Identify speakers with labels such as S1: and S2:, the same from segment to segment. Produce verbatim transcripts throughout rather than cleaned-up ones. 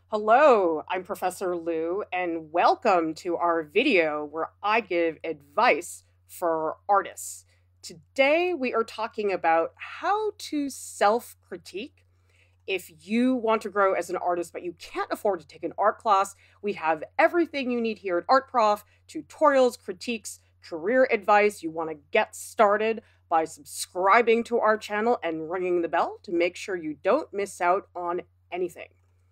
S1: Hello, I'm Professor Lou, and welcome to our video where I give advice for artists. Today, we are talking about how to self critique. If you want to grow as an artist, but you can't afford to take an art class, we have everything you need here at Art Prof: tutorials, critiques, career advice. You want to get started by subscribing to our channel and ringing the bell to make sure you don't miss out on anything.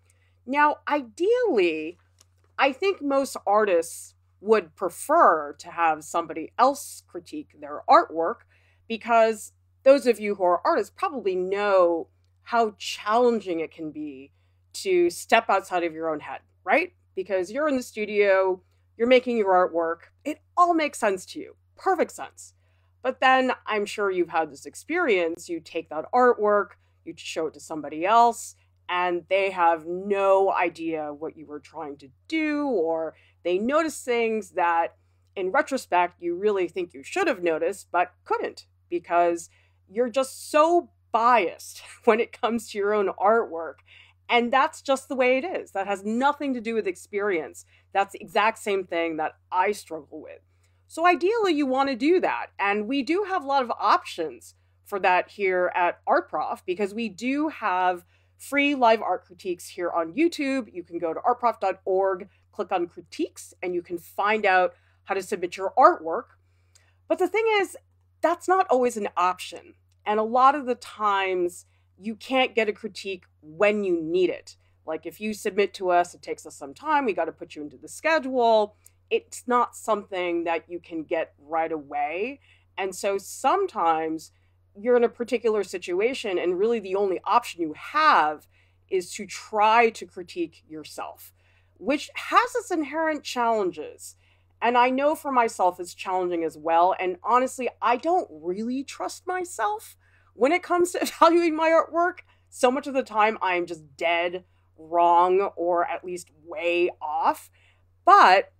S1: Now, ideally, I think most artists would prefer to have somebody else critique their artwork because those of you who are artists probably know how challenging it can be to step outside of your own head, right? Because you're in the studio, you're making your artwork, it all makes sense to you, perfect sense. But then I'm sure you've had this experience. You take that artwork, you show it to somebody else, and they have no idea what you were trying to do, or they notice things that in retrospect you really think you should have noticed but couldn't because you're just so biased when it comes to your own artwork. And that's just the way it is. That has nothing to do with experience. That's the exact same thing that I struggle with. So ideally you want to do that. And we do have a lot of options for that here at Art Prof because we do have free live art critiques here on YouTube. You can go to art prof dot org, click on critiques, and you can find out how to submit your artwork. But the thing is, that's not always an option. And a lot of the times you can't get a critique when you need it. Like if you submit to us, it takes us some time. We got to put you into the schedule. It's not something that you can get right away. And so sometimes you're in a particular situation and really the only option you have is to try to critique yourself, which has its inherent challenges. And I know for myself it's challenging as well. And honestly, I don't really trust myself when it comes to evaluating my artwork. So much of the time I'm just dead wrong or at least way off. But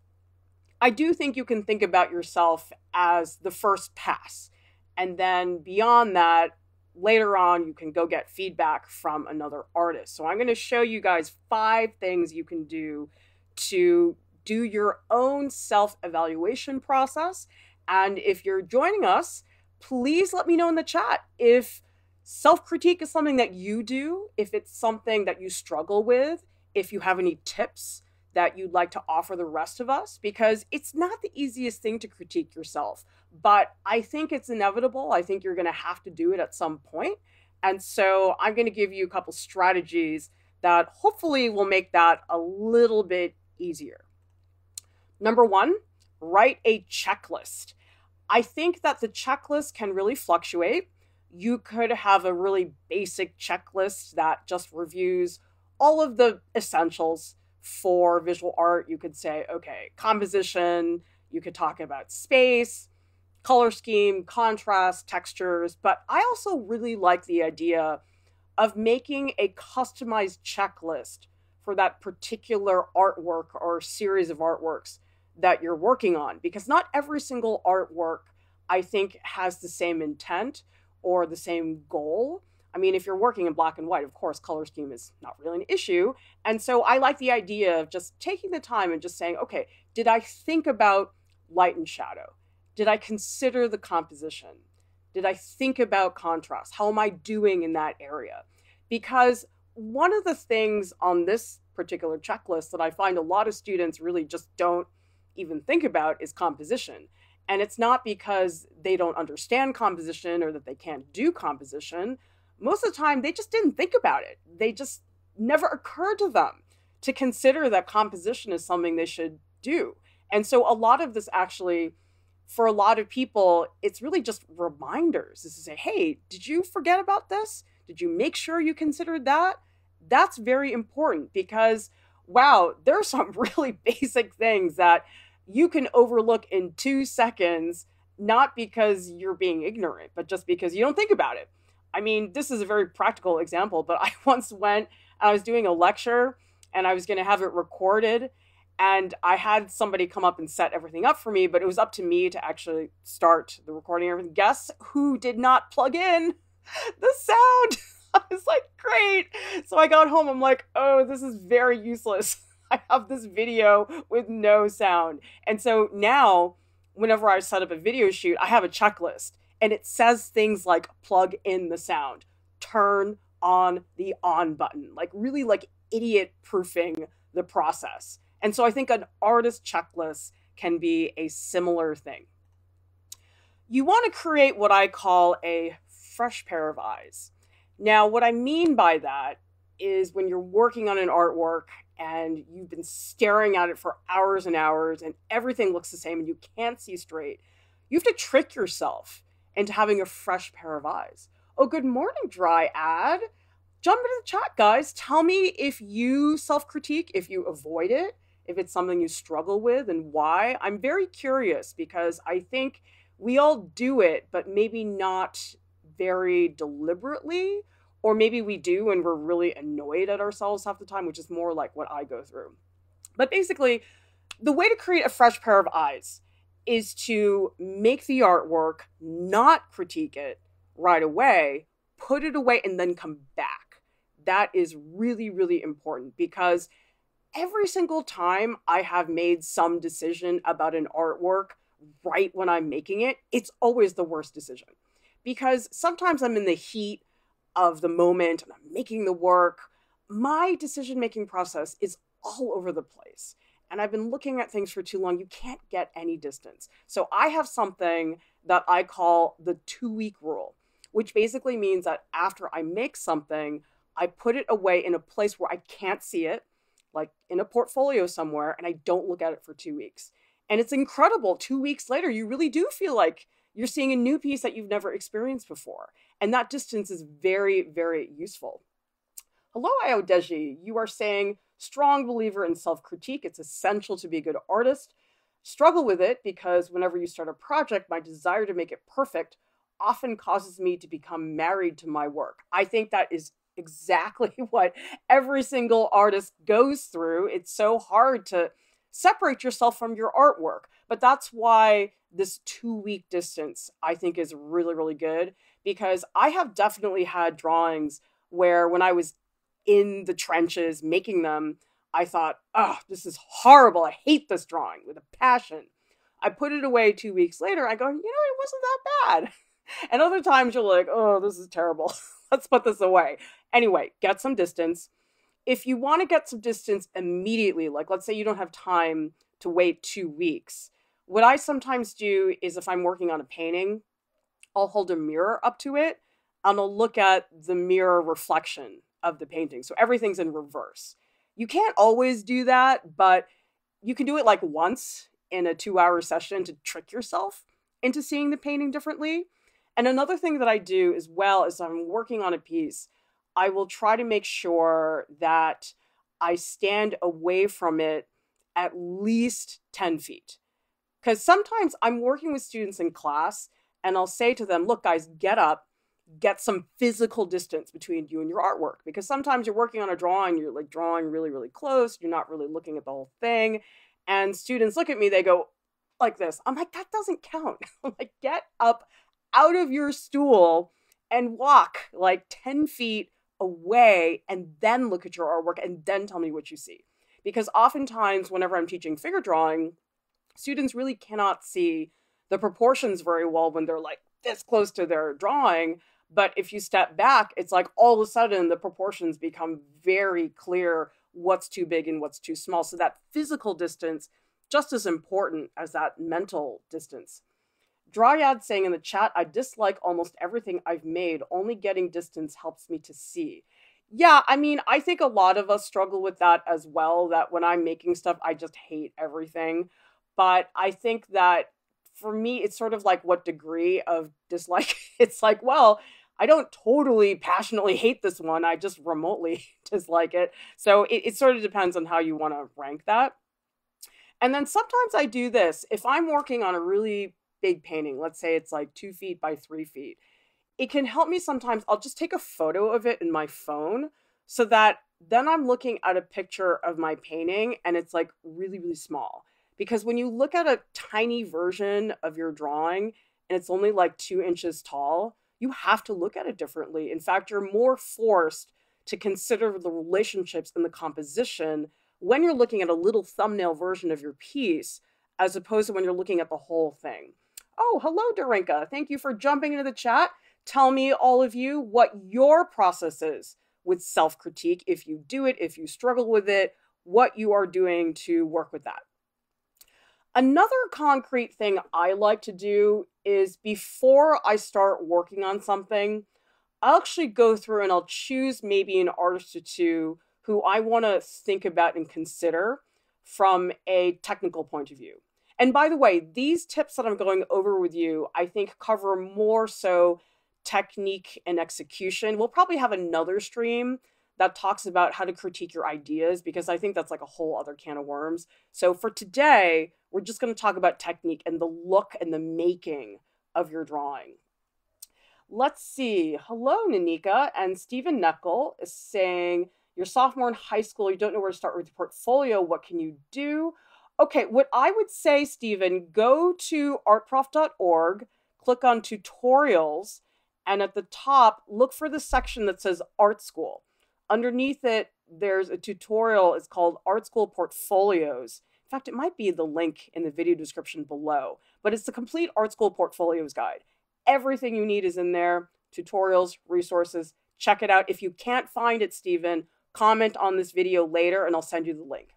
S1: I do think you can think about yourself as the first pass. And then beyond that, later on, you can go get feedback from another artist. So I'm going to show you guys five things you can do to do your own self-evaluation process. And if you're joining us, please let me know in the chat if self-critique is something that you do, if it's something that you struggle with, if you have any tips that you'd like to offer the rest of us, because it's not the easiest thing to critique yourself, but I think it's inevitable. I think you're going to have to do it at some point. And so I'm going to give you a couple strategies that hopefully will make that a little bit easier. Number one, write a checklist. I think that the checklist can really fluctuate. You could have a really basic checklist that just reviews all of the essentials for visual art. You could say, okay, composition, you could talk about space, color scheme, contrast, textures, but I also really like the idea of making a customized checklist for that particular artwork or series of artworks that you're working on, because not every single artwork, I think, has the same intent or the same goal. I mean, if you're working in black and white, of course, color scheme is not really an issue. And so I like the idea of just taking the time and just saying, okay, did I think about light and shadow? Did I consider the composition? Did I think about contrast? How am I doing in that area? Because one of the things on this particular checklist that I find a lot of students really just don't even think about is composition. And it's not because they don't understand composition or that they can't do composition. Most of the time, they just didn't think about it. They just never occurred to them to consider that composition is something they should do. And so a lot of this actually, for a lot of people, it's really just reminders. Is to say, hey, did you forget about this? Did you make sure you considered that? That's very important because, wow, there are some really basic things that you can overlook in two seconds, not because you're being ignorant, but just because you don't think about it. I mean, this is a very practical example, but I once went, I was doing a lecture and I was going to have it recorded, and I had somebody come up and set everything up for me, but it was up to me to actually start the recording and everything. Guess who did not plug in the sound? I was like, great. So I got home. I'm like, oh, this is very useless. I have this video with no sound. And so now, whenever I set up a video shoot, I have a checklist and it says things like plug in the sound, turn on the on button, like really like idiot proofing the process. And so I think an artist checklist can be a similar thing. You want to create what I call a fresh pair of eyes. Now, what I mean by that is when you're working on an artwork and you've been staring at it for hours and hours and everything looks the same and you can't see straight, you have to trick yourself into having a fresh pair of eyes. Oh, good morning, Dryad. Jump into the chat, guys. Tell me if you self-critique, if you avoid it, if it's something you struggle with and why. I'm very curious because I think we all do it, but maybe not very deliberately, or maybe we do and we're really annoyed at ourselves half the time, which is more like what I go through. But basically, the way to create a fresh pair of eyes is to make the artwork, not critique it right away, put it away, and then come back. That is really, really important because every single time I have made some decision about an artwork right when I'm making it, it's always the worst decision. Because sometimes I'm in the heat of the moment and I'm making the work. My decision-making process is all over the place. And I've been looking at things for too long. You can't get any distance. So I have something that I call the two-week rule, which basically means that after I make something, I put it away in a place where I can't see it, like in a portfolio somewhere, and I don't look at it for two weeks. And it's incredible. Two weeks later, you really do feel like you're seeing a new piece that you've never experienced before. And that distance is very, very useful. Hello, Iodeji. You are saying, strong believer in self-critique. It's essential to be a good artist. Struggle with it because whenever you start a project, my desire to make it perfect often causes me to become married to my work. I think that is exactly what every single artist goes through. It's so hard to separate yourself from your artwork. But that's why this two-week distance, I think, is really, really good, because I have definitely had drawings where when I was in the trenches making them, I thought, oh, this is horrible. I hate this drawing with a passion. I put it away two weeks later. I go, you know, it wasn't that bad. And other times you're like, oh, this is terrible. Let's put this away. Anyway, get some distance. If you want to get some distance immediately, like let's say you don't have time to wait two weeks, what I sometimes do is if I'm working on a painting, I'll hold a mirror up to it and I'll look at the mirror reflection of the painting. So everything's in reverse. You can't always do that, but you can do it like once in a two-hour session to trick yourself into seeing the painting differently. And another thing that I do as well is I'm working on a piece, I will try to make sure that I stand away from it at least ten feet. Because sometimes I'm working with students in class and I'll say to them, look, guys, get up, get some physical distance between you and your artwork. Because sometimes you're working on a drawing, you're like drawing really, really close. You're not really looking at the whole thing. And students look at me, they go like this. I'm like, that doesn't count. I'm like, get up out of your stool and walk like ten feet away and then look at your artwork and then tell me what you see. Because oftentimes whenever I'm teaching figure drawing, students really cannot see the proportions very well when they're like this close to their drawing. But if you step back, it's like all of a sudden the proportions become very clear what's too big and what's too small. So that physical distance, just as important as that mental distance. Dryad saying in the chat, I dislike almost everything I've made. Only getting distance helps me to see. Yeah, I mean, I think a lot of us struggle with that as well, that when I'm making stuff, I just hate everything. But I think that for me, it's sort of like what degree of dislike. It's like, well, I don't totally passionately hate this one. I just remotely dislike it. So it, it sort of depends on how you want to rank that. And then sometimes I do this. If I'm working on a really big painting, let's say it's like two feet by three feet, it can help me sometimes. I'll just take a photo of it in my phone so that then I'm looking at a picture of my painting and it's like really, really small. Because when you look at a tiny version of your drawing and it's only like two inches tall, you have to look at it differently. In fact, you're more forced to consider the relationships and the composition when you're looking at a little thumbnail version of your piece, as opposed to when you're looking at the whole thing. Oh, hello, Darinka. Thank you for jumping into the chat. Tell me, all of you, what your process is with self-critique, if you do it, if you struggle with it, what you are doing to work with that. Another concrete thing I like to do is before I start working on something, I'll actually go through and I'll choose maybe an artist or two who I want to think about and consider from a technical point of view. And by the way, these tips that I'm going over with you, I think cover more so technique and execution. We'll probably have another stream that talks about how to critique your ideas, because I think that's like a whole other can of worms. So for today, we're just going to talk about technique and the look and the making of your drawing. Let's see. Hello, Nanika. And Stephen Neckel is saying, you're sophomore in high school, you don't know where to start with your portfolio. What can you do? Okay, what I would say, Stephen, go to art prof dot org, click on tutorials, and at the top, look for the section that says Art School. Underneath it, there's a tutorial. It's called Art School Portfolios. In fact, it might be the link in the video description below, but it's the complete Art School Portfolios guide. Everything you need is in there, tutorials, resources. Check it out. If you can't find it, Stephen, comment on this video later and I'll send you the link.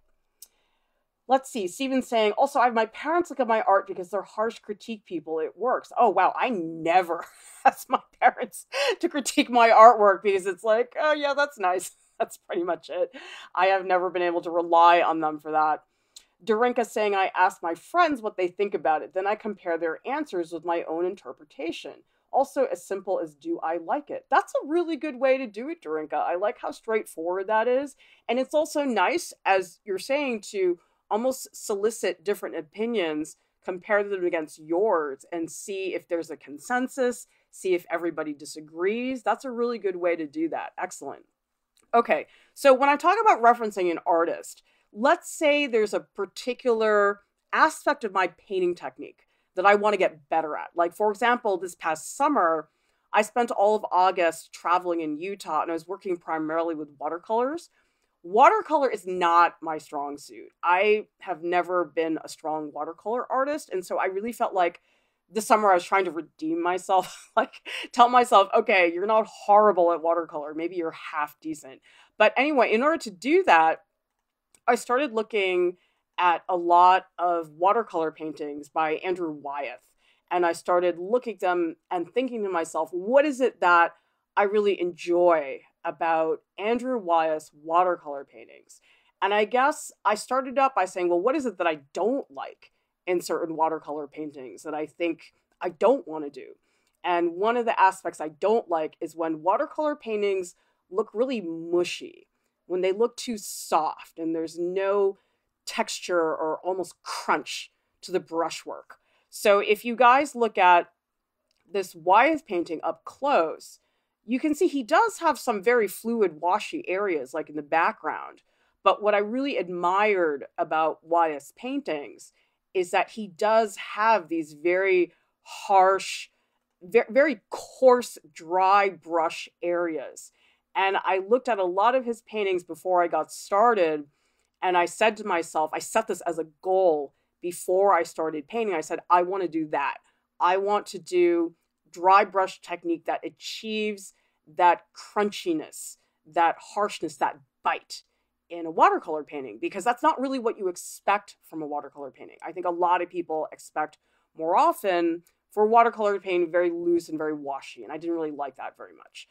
S1: Let's see, Stephen's saying, also, I have my parents look at my art because they're harsh critique people. It works. Oh, wow. I never ask my parents to critique my artwork because it's like, oh, yeah, that's nice. That's pretty much it. I have never been able to rely on them for that. Darinka saying, I ask my friends what they think about it. Then I compare their answers with my own interpretation. Also, as simple as, do I like it? That's a really good way to do it, Darinka. I like how straightforward that is. And it's also nice, as you're saying, to almost solicit different opinions, compare them against yours, and see if there's a consensus, see if everybody disagrees. That's a really good way to do that. Excellent. Okay, so when I talk about referencing an artist, let's say there's a particular aspect of my painting technique that I want to get better at. Like, for example, this past summer, I spent all of August traveling in Utah, and I was working primarily with watercolors. Watercolor is not my strong suit. I have never been a strong watercolor artist, and so I really felt like this summer I was trying to redeem myself, like tell myself, okay, you're not horrible at watercolor. Maybe you're half decent. But anyway, in order to do that, I started looking at a lot of watercolor paintings by Andrew Wyeth. And I started looking at them and thinking to myself, what is it that I really enjoy about Andrew Wyeth's watercolor paintings? And I guess I started up by saying, well, what is it that I don't like in certain watercolor paintings that I think I don't want to do? And one of the aspects I don't like is when watercolor paintings look really mushy, when they look too soft and there's no texture or almost crunch to the brushwork. So if you guys look at this Wyeth painting up close, you can see he does have some very fluid, washy areas, like in the background. But what I really admired about Wyeth's paintings is that he does have these very harsh, very, very coarse, dry brush areas. And I looked at a lot of his paintings before I got started, and I said to myself, I set this as a goal before I started painting. I said, I want to do that. I want to do dry brush technique that achieves that crunchiness, that harshness, that bite in a watercolor painting, because that's not really what you expect from a watercolor painting. I think a lot of people expect more often for watercolor painting very loose and very washy, and I didn't really like that very much.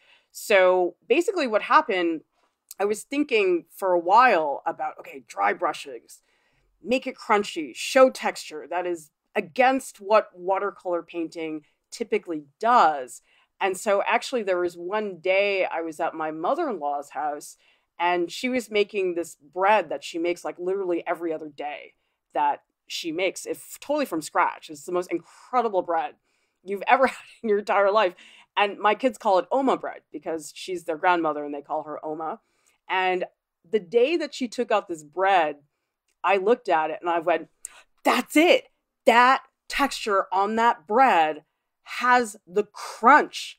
S1: So basically what happened, I was thinking for a while about, okay, dry brushings, make it crunchy, show texture. That is against what watercolor painting typically does. And so actually there was one day I was at my mother-in-law's house, and she was making this bread that she makes like literally every other day, that she makes it totally from scratch. It's the most incredible bread you've ever had in your entire life. And my kids call it Oma bread because she's their grandmother and they call her Oma. And the day that she took out this bread, I looked at it and I went, that's it. That texture on that bread has the crunch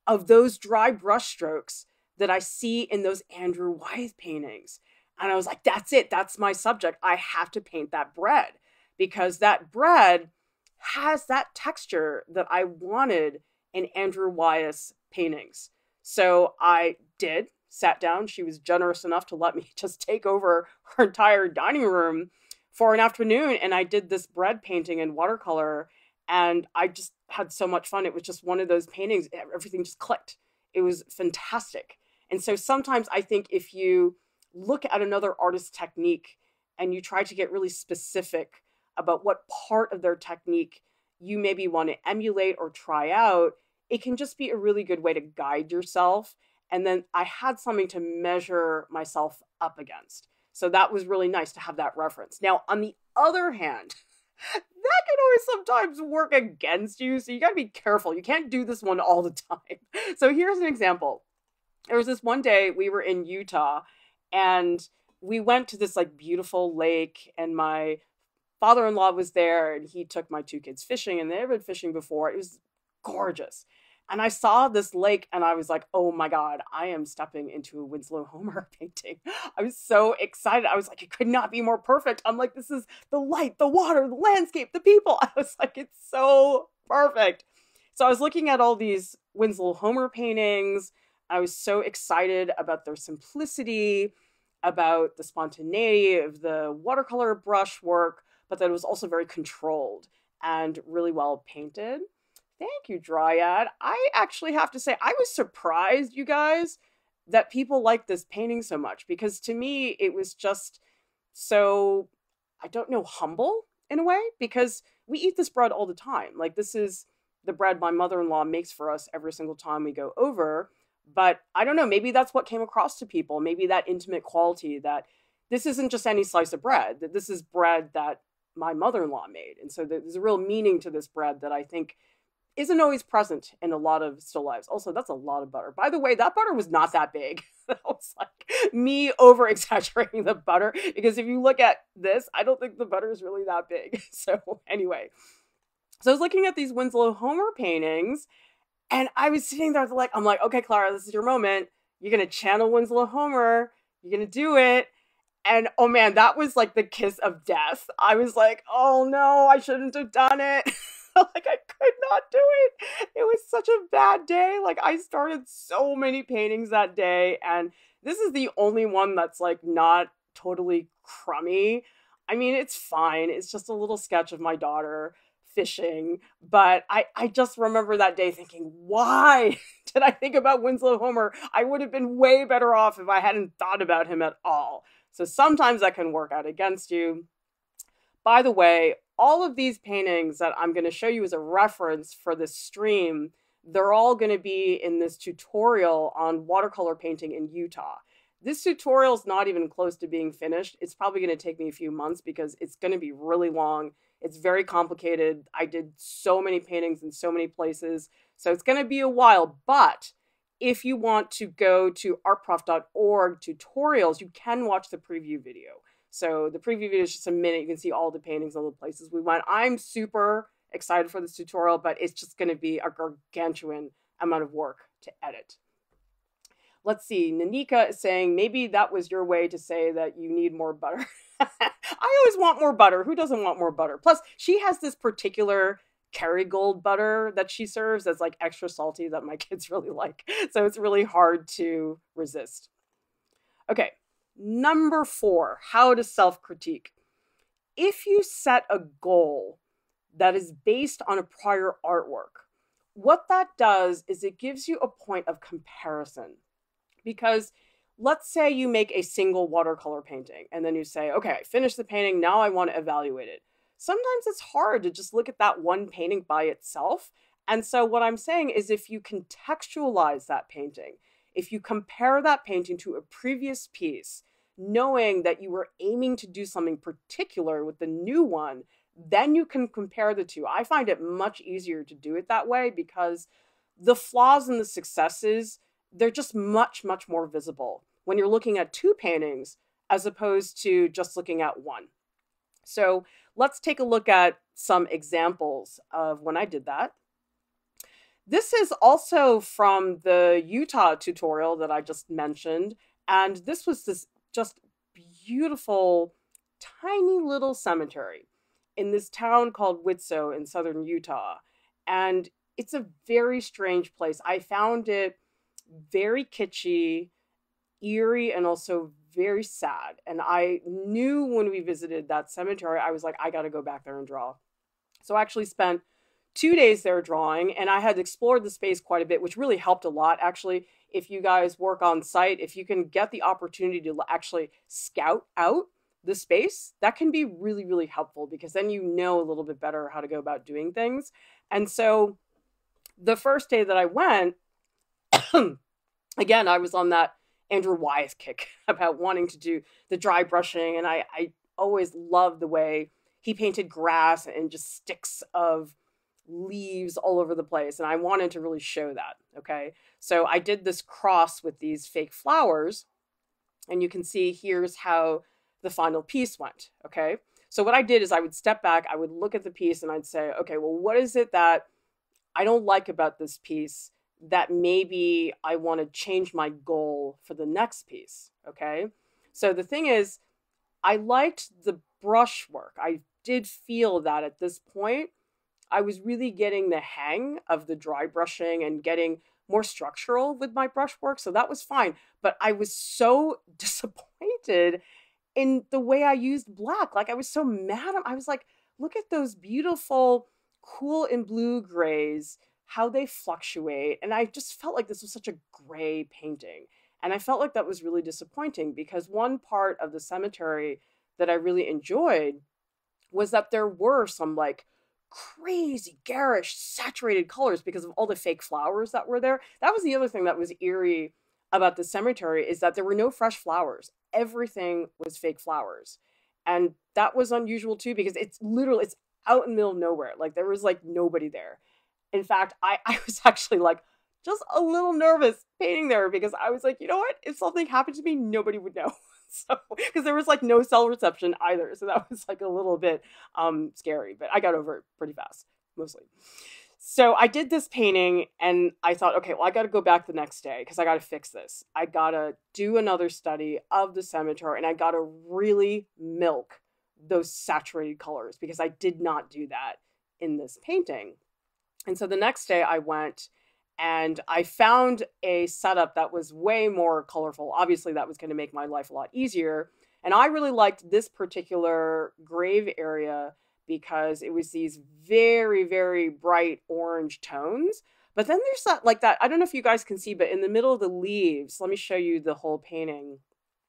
S1: of those dry brush strokes that I see in those Andrew Wyeth paintings. And I was like, that's it. That's my subject. I have to paint that bread because that bread has that texture that I wanted in Andrew Wyeth's paintings. So I did, sat down. She was generous enough to let me just take over her entire dining room for an afternoon. And I did this bread painting in watercolor. And I just had so much fun. It was just one of those paintings. Everything just clicked. It was fantastic. And so sometimes I think if you look at another artist's technique and you try to get really specific about what part of their technique you maybe want to emulate or try out, it can just be a really good way to guide yourself. And then I had something to measure myself up against. So that was really nice to have that reference. Now, on the other hand, that can always sometimes work against you. So you got to be careful. You can't do this one all the time. So here's an example. There was this one day we were in Utah and we went to this like beautiful lake and my father-in-law was there and he took my two kids fishing and they've been fishing before. It was gorgeous. And I saw this lake and I was like, oh my God, I am stepping into a Winslow Homer painting. I was so excited. I was like, it could not be more perfect. I'm like, this is the light, the water, the landscape, the people. I was like, it's so perfect. So I was looking at all these Winslow Homer paintings. I was so excited about their simplicity, about the spontaneity of the watercolor brush work, but that it was also very controlled and really well painted. Thank you, Dryad. I actually have to say, I was surprised, you guys, that people like this painting so much because to me, it was just so, I don't know, humble in a way because we eat this bread all the time. Like this is the bread my mother-in-law makes for us every single time we go over. But I don't know, maybe that's what came across to people. Maybe that intimate quality that this isn't just any slice of bread, that this is bread that my mother-in-law made. And so there's a real meaning to this bread that I think isn't always present in a lot of still lives. Also, that's a lot of butter. By the way, that butter was not that big. That was like me over exaggerating the butter because if you look at this, I don't think the butter is really that big. So anyway, so I was looking at these Winslow Homer paintings and I was sitting there like, I'm like, okay, Clara, this is your moment. You're going to channel Winslow Homer. You're going to do it. And oh man, that was like the kiss of death. I was like, oh no, I shouldn't have done it. Like I could not do it. It was such a bad day. Like I started so many paintings that day. And this is the only one that's like not totally crummy. I mean, it's fine. It's just a little sketch of my daughter fishing. But I, I just remember that day thinking, why did I think about Winslow Homer? I would have been way better off if I hadn't thought about him at all. So sometimes that can work out against you. By the way, all of these paintings that I'm going to show you as a reference for this stream, they're all going to be in this tutorial on watercolor painting in Utah. This tutorial is not even close to being finished. It's probably going to take me a few months because it's going to be really long. It's very complicated. I did so many paintings in so many places. So it's going to be a while. But if you want to go to art prof dot org tutorials, you can watch the preview video. So the preview video is just a minute. You can see all the paintings, all the places we went. I'm super excited for this tutorial, but it's just going to be a gargantuan amount of work to edit. Let's see. Nanika is saying, maybe that was your way to say that you need more butter. I always want more butter. Who doesn't want more butter? Plus, she has this particular Kerrygold butter that she serves that's like extra salty that my kids really like. So it's really hard to resist. Okay. Number four, how to self-critique. If you set a goal that is based on a prior artwork, what that does is it gives you a point of comparison. Because let's say you make a single watercolor painting and then you say, okay, I finished the painting, now I want to evaluate it. Sometimes it's hard to just look at that one painting by itself. And so what I'm saying is if you contextualize that painting, if you compare that painting to a previous piece, knowing that you were aiming to do something particular with the new one, then you can compare the two. I find it much easier to do it that way because the flaws and the successes, they're just much, much more visible when you're looking at two paintings as opposed to just looking at one. So let's take a look at some examples of when I did that. This is also from the Utah tutorial that I just mentioned. And this was this just beautiful, tiny little cemetery in this town called Whitso in southern Utah. And it's a very strange place. I found it very kitschy, eerie, and also very sad. And I knew when we visited that cemetery, I was like, I got to go back there and draw. So I actually spent two days there drawing, and I had explored the space quite a bit, which really helped a lot. Actually, if you guys work on site, if you can get the opportunity to actually scout out the space, that can be really, really helpful, because then you know a little bit better how to go about doing things. And so the first day that I went, again, I was on that Andrew Wyeth kick about wanting to do the dry brushing. And I, I always loved the way he painted grass and just sticks of leaves all over the place. And I wanted to really show that. Okay. So I did this cross with these fake flowers. And you can see here's how the final piece went. Okay. So what I did is I would step back, I would look at the piece, and I'd say, okay, well, what is it that I don't like about this piece that maybe I want to change my goal for the next piece? Okay. So the thing is, I liked the brush work. I did feel that at this point, I was really getting the hang of the dry brushing and getting more structural with my brush work. So that was fine. But I was so disappointed in the way I used black. Like, I was so mad. I was like, look at those beautiful cool and blue grays, how they fluctuate. And I just felt like this was such a gray painting. And I felt like that was really disappointing, because one part of the cemetery that I really enjoyed was that there were some like crazy, garish, saturated colors because of all the fake flowers that were there. That was the other thing that was eerie about the cemetery, is that there were no fresh flowers. Everything was fake flowers. And that was unusual too, because it's literally, it's out in the middle of nowhere. Like, there was like nobody there. In fact, I, I was actually like just a little nervous painting there, because I was like, you know what? If something happened to me, nobody would know. So, because there was like no cell reception either. So that was like a little bit um, scary, but I got over it pretty fast, mostly. So I did this painting, and I thought, okay, well, I got to go back the next day because I got to fix this. I got to do another study of the cemetery, and I got to really milk those saturated colors, because I did not do that in this painting. And so the next day I went and I found a setup that was way more colorful. Obviously, that was going to make my life a lot easier. And I really liked this particular grave area because it was these very, very bright orange tones. But then there's that, like that, I don't know if you guys can see, but in the middle of the leaves, let me show you the whole painting.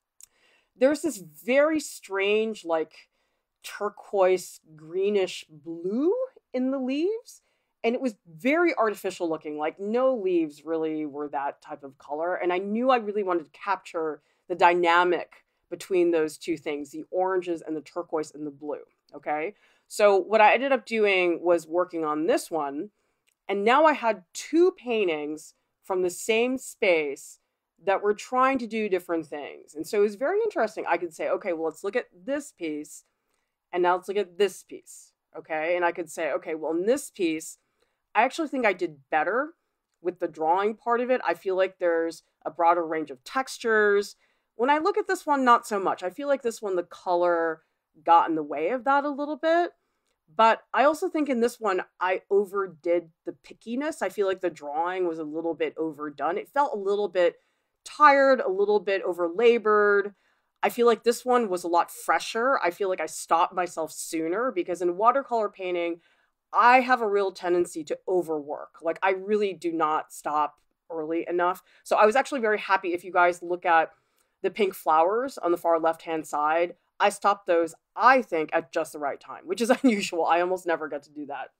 S1: There's this very strange, like turquoise greenish blue in the leaves. And it was very artificial looking, like no leaves really were that type of color. And I knew I really wanted to capture the dynamic between those two things, the oranges and the turquoise and the blue, okay? So what I ended up doing was working on this one. And now I had two paintings from the same space that were trying to do different things. And so it was very interesting. I could say, okay, well, let's look at this piece. And now let's look at this piece, okay? And I could say, okay, well, in this piece, I actually think I did better with the drawing part of it. I feel like there's a broader range of textures. When I look at this one, not so much. I feel like this one, the color got in the way of that a little bit. But I also think in this one, I overdid the pickiness. I feel like the drawing was a little bit overdone. It felt a little bit tired, a little bit over-labored. I feel like this one was a lot fresher. I feel like I stopped myself sooner, because in watercolor painting, I have a real tendency to overwork. Like, I really do not stop early enough. So I was actually very happy. If you guys look at the pink flowers on the far left-hand side, I stopped those, I think, at just the right time, which is unusual. I almost never get to do that.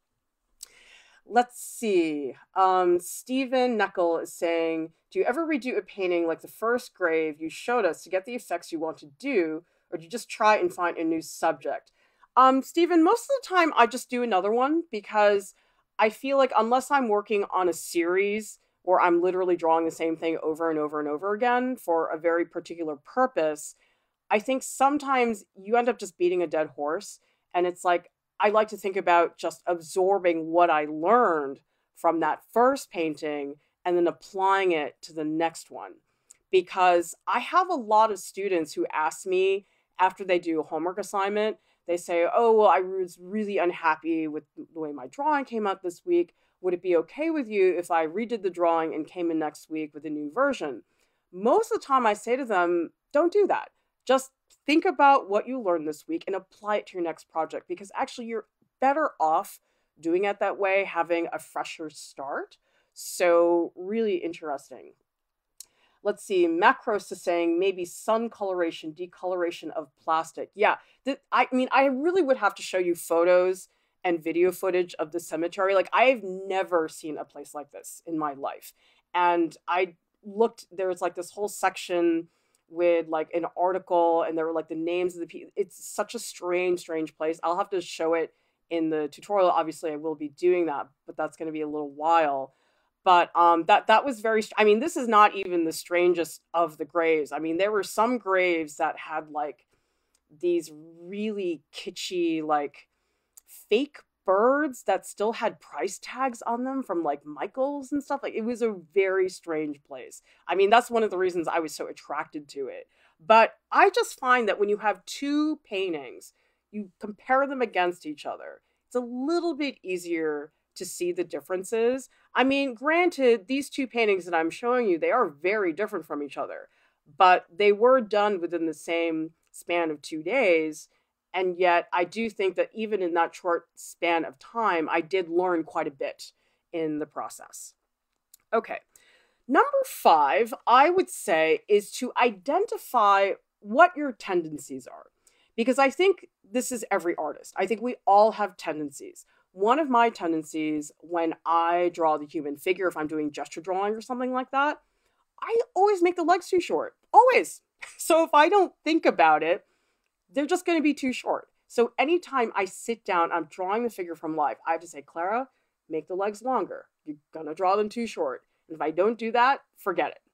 S1: Let's see. Um, Stephen Neckel is saying, do you ever redo a painting like the first grave you showed us to get the effects you want to do, or do you just try and find a new subject? Um, Stephen, most of the time I just do another one, because I feel like unless I'm working on a series where I'm literally drawing the same thing over and over and over again for a very particular purpose, I think sometimes you end up just beating a dead horse. And it's like, I like to think about just absorbing what I learned from that first painting and then applying it to the next one. Because I have a lot of students who ask me after they do a homework assignment, they say, oh, well, I was really unhappy with the way my drawing came out this week. Would it be okay with you if I redid the drawing and came in next week with a new version? Most of the time I say to them, don't do that. Just think about what you learned this week and apply it to your next project, because actually you're better off doing it that way, having a fresher start. So really interesting. Let's see, Macros is saying maybe sun coloration, decoloration of plastic. Yeah, th- I mean, I really would have to show you photos and video footage of the cemetery. Like, I've never seen a place like this in my life. And I looked, there was like this whole section with like an article, and there were like the names of the people. It's such a strange, strange place. I'll have to show it in the tutorial. Obviously, I will be doing that, but that's going to be a little while. But um, that that was very, I mean, this is not even the strangest of the graves. I mean, there were some graves that had like these really kitschy, like fake birds that still had price tags on them from like Michaels and stuff. Like, it was a very strange place. I mean, that's one of the reasons I was so attracted to it. But I just find that when you have two paintings, you compare them against each other, it's a little bit easier to see the differences. I mean, granted, these two paintings that I'm showing you, they are very different from each other, but they were done within the same span of two days. And yet I do think that even in that short span of time, I did learn quite a bit in the process. Okay. Number five, I would say, is to identify what your tendencies are. Because I think this is every artist. I think we all have tendencies. One of my tendencies when I draw the human figure, if I'm doing gesture drawing or something like that, I always make the legs too short. Always. So if I don't think about it, they're just going to be too short. So anytime I sit down, I'm drawing the figure from life, I have to say, Clara, make the legs longer. You're going to draw them too short. And if I don't do that, forget it.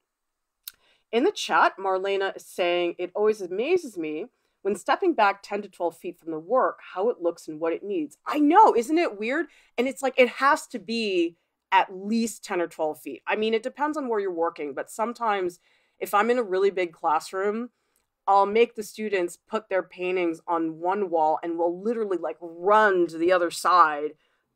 S1: In the chat, Marlena is saying, it always amazes me when stepping back ten to twelve feet from the work, how it looks and what it needs. I know, isn't it weird? And it's like, it has to be at least ten or twelve feet. I mean, it depends on where you're working, but sometimes if I'm in a really big classroom, I'll make the students put their paintings on one wall and we'll literally like run to the other side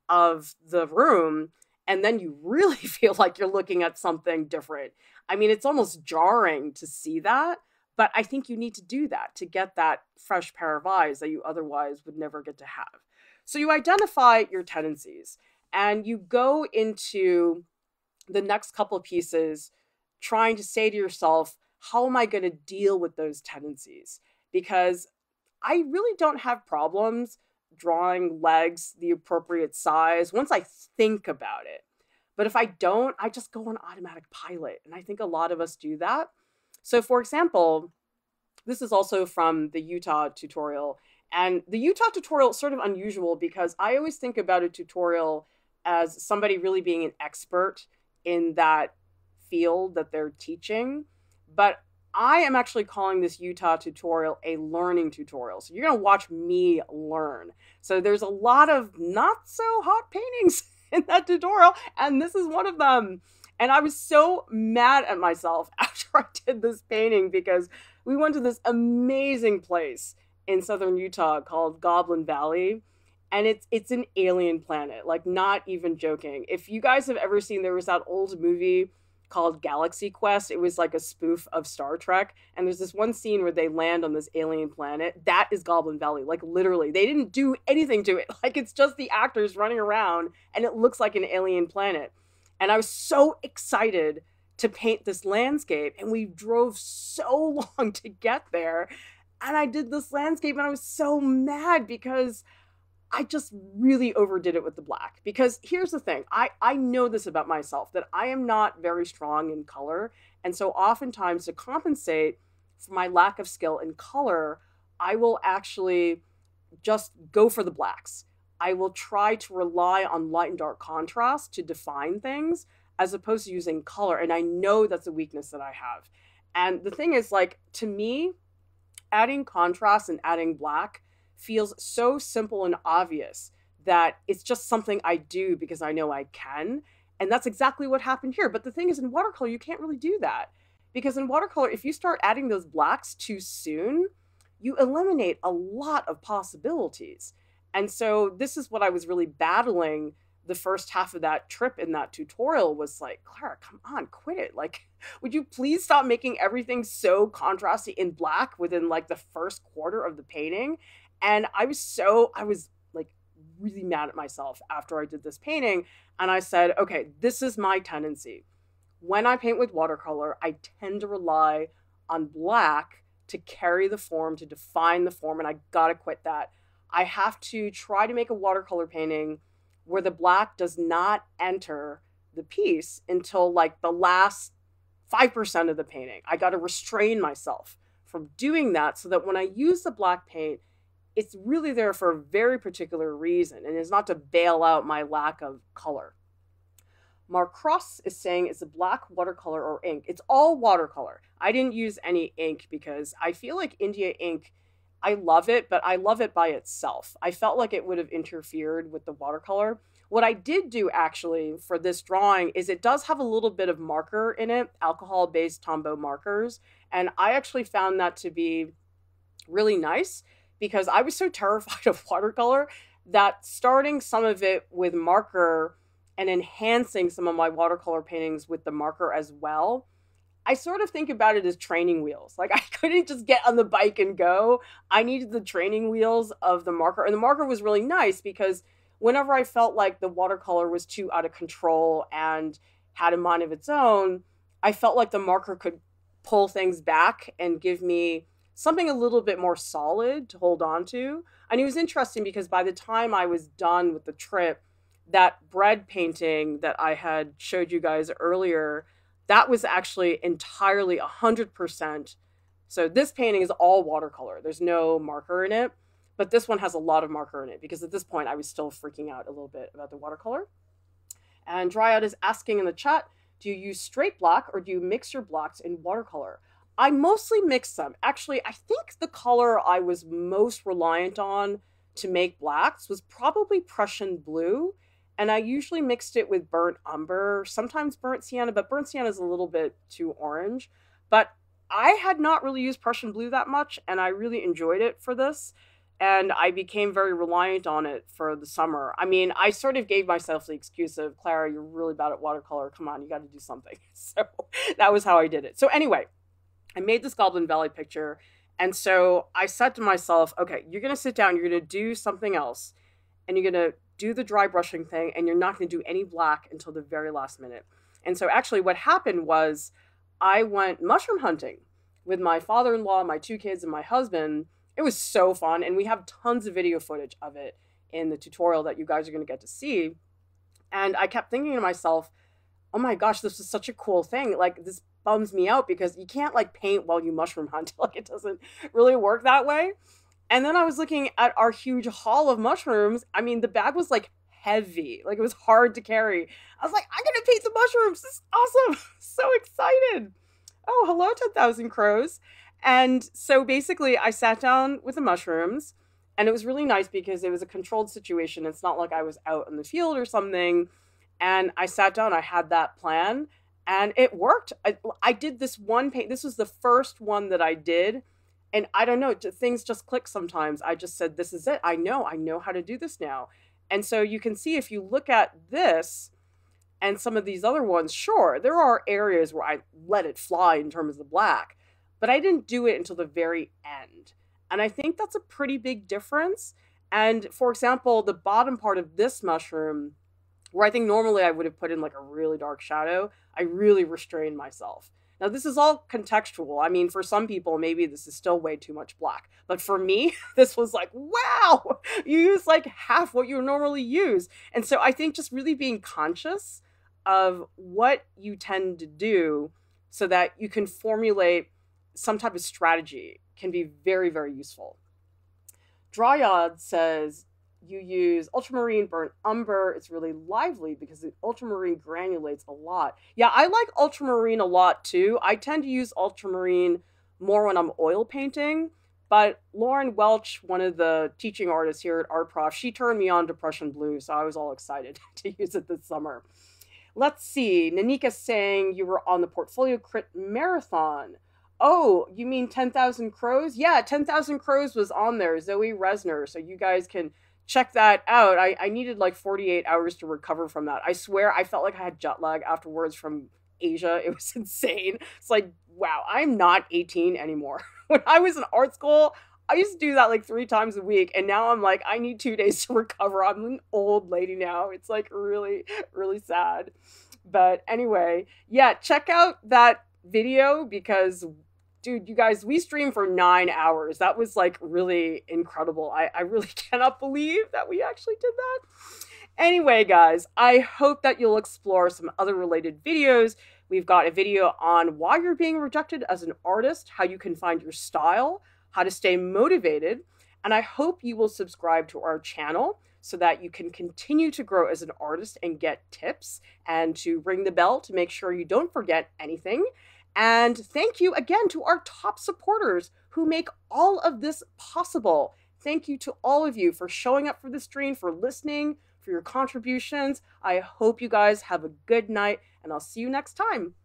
S1: of the room. And then you really feel like you're looking at something different. I mean, it's almost jarring to see that. But I think you need to do that to get that fresh pair of eyes that you otherwise would never get to have. So you identify your tendencies and you go into the next couple of pieces trying to say to yourself, how am I going to deal with those tendencies? Because I really don't have problems drawing legs the appropriate size once I think about it. But if I don't, I just go on automatic pilot. And I think a lot of us do that. So for example, this is also from the Utah tutorial. And the Utah tutorial is sort of unusual because I always think about a tutorial as somebody really being an expert in that field that they're teaching. But I am actually calling this Utah tutorial a learning tutorial. So you're going to watch me learn. So there's a lot of not so hot paintings in that tutorial, and this is one of them. And I was so mad at myself after I did this painting because we went to this amazing place in southern Utah called Goblin Valley. And it's it's an alien planet, like not even joking. If you guys have ever seen, there was that old movie called Galaxy Quest. It was like a spoof of Star Trek. And there's this one scene where they land on this alien planet. That is Goblin Valley. Like literally, they didn't do anything to it. Like it's just the actors running around and it looks like an alien planet. And I was so excited to paint this landscape. And we drove so long to get there. And I did this landscape and I was so mad because I just really overdid it with the black. Because here's the thing, I, I know this about myself, that I am not very strong in color. And so oftentimes to compensate for my lack of skill in color, I will actually just go for the blacks. I will try to rely on light and dark contrast to define things as opposed to using color. And I know that's a weakness that I have. And the thing is, like, to me, adding contrast and adding black feels so simple and obvious that it's just something I do because I know I can. And that's exactly what happened here. But the thing is, in watercolor, you can't really do that. Because in watercolor, if you start adding those blacks too soon, you eliminate a lot of possibilities. And so this is what I was really battling the first half of that trip in that tutorial was like, Clara, come on, quit it. Like, would you please stop making everything so contrasty in black within like the first quarter of the painting? And I was so, I was like really mad at myself after I did this painting. And I said, okay, this is my tendency. When I paint with watercolor, I tend to rely on black to carry the form, to define the form, and I gotta quit that. I have to try to make a watercolor painting where the black does not enter the piece until like the last five percent of the painting. I got to restrain myself from doing that so that when I use the black paint, it's really there for a very particular reason, and it's not to bail out my lack of color. Mark Cross is saying it's a black watercolor or ink. It's all watercolor. I didn't use any ink because I feel like India ink, I love it, but I love it by itself. I felt like it would have interfered with the watercolor. What I did do actually for this drawing is it does have a little bit of marker in it, alcohol-based Tombow markers. And I actually found that to be really nice because I was so terrified of watercolor that starting some of it with marker and enhancing some of my watercolor paintings with the marker as well, I sort of think about it as training wheels. Like I couldn't just get on the bike and go. I needed the training wheels of the marker. And the marker was really nice because whenever I felt like the watercolor was too out of control and had a mind of its own, I felt like the marker could pull things back and give me something a little bit more solid to hold on to. And it was interesting because by the time I was done with the trip, that bread painting that I had showed you guys earlier, that was actually entirely one hundred percent. So this painting is all watercolor. There's no marker in it, but this one has a lot of marker in it because at this point I was still freaking out a little bit about the watercolor. And Dryad is asking in the chat, do you use straight black or do you mix your blacks in watercolor? I mostly mix them. Actually, I think the color I was most reliant on to make blacks was probably Prussian blue. And I usually mixed it with burnt umber, sometimes burnt sienna, but burnt sienna is a little bit too orange. But I had not really used Prussian blue that much, and I really enjoyed it for this. And I became very reliant on it for the summer. I mean, I sort of gave myself the excuse of, Clara, you're really bad at watercolor. Come on, you got to do something. So that was how I did it. So anyway, I made this Goblin Valley picture. And so I said to myself, okay, you're going to sit down, you're going to do something else, and you're going to do the dry brushing thing, and you're not going to do any black until the very last minute. And so actually what happened was I went mushroom hunting with my father-in-law, my two kids, and my husband. It was so fun, and we have tons of video footage of it in the tutorial that you guys are going to get to see. And I kept thinking to myself, oh my gosh, this is such a cool thing. Like, this bums me out because you can't like paint while you mushroom hunt. Like, it doesn't really work that way. And then I was looking at our huge haul of mushrooms. I mean, the bag was like heavy, like it was hard to carry. I was like, I'm gonna paint the mushrooms. This is awesome. So excited. Oh, hello, ten thousand crows. And so basically I sat down with the mushrooms, and it was really nice because it was a controlled situation. It's not like I was out in the field or something. And I sat down, I had that plan, and it worked. I, I did this one paint. This was the first one that I did. And I don't know, things just click sometimes. I just said, this is it. I know, I know how to do this now. And so you can see if you look at this and some of these other ones, sure, there are areas where I let it fly in terms of the black, but I didn't do it until the very end. And I think that's a pretty big difference. And for example, the bottom part of this mushroom, where I think normally I would have put in like a really dark shadow, I really restrained myself. Now, this is all contextual. I mean, for some people, maybe this is still way too much black. But for me, this was like, wow, you use like half what you normally use. And so I think just really being conscious of what you tend to do so that you can formulate some type of strategy can be very, very useful. Dryad says, you use ultramarine burnt umber. It's really lively because the ultramarine granulates a lot. Yeah, I like ultramarine a lot too. I tend to use ultramarine more when I'm oil painting, But Lauren Welch, one of the teaching artists here at Art Prof, she turned me on to Prussian Blue, so I was all excited to use it this summer. Let's see. Nanika saying you were on the Portfolio Crit Marathon. Oh, you mean ten thousand Crows? Yeah, ten thousand Crows was on there, Zoe Resner. So you guys can check that out. I, I needed like forty-eight hours to recover from that. I swear I felt like I had jet lag afterwards from Asia. It was insane. It's like, wow, I'm not eighteen anymore. When I was in art school, I used to do that like three times a week. And now I'm like, I need two days to recover. I'm an old lady now. It's like really, really sad. But anyway, yeah, check out that video because, dude, you guys, we streamed for nine hours. That was like really incredible. I, I really cannot believe that we actually did that. Anyway, guys, I hope that you'll explore some other related videos. We've got a video on why you're being rejected as an artist, how you can find your style, how to stay motivated, and I hope you will subscribe to our channel so that you can continue to grow as an artist and get tips, and to ring the bell to make sure you don't forget anything. And thank you again to our top supporters who make all of this possible. Thank you to all of you for showing up for the stream, for listening, for your contributions. I hope you guys have a good night, and I'll see you next time.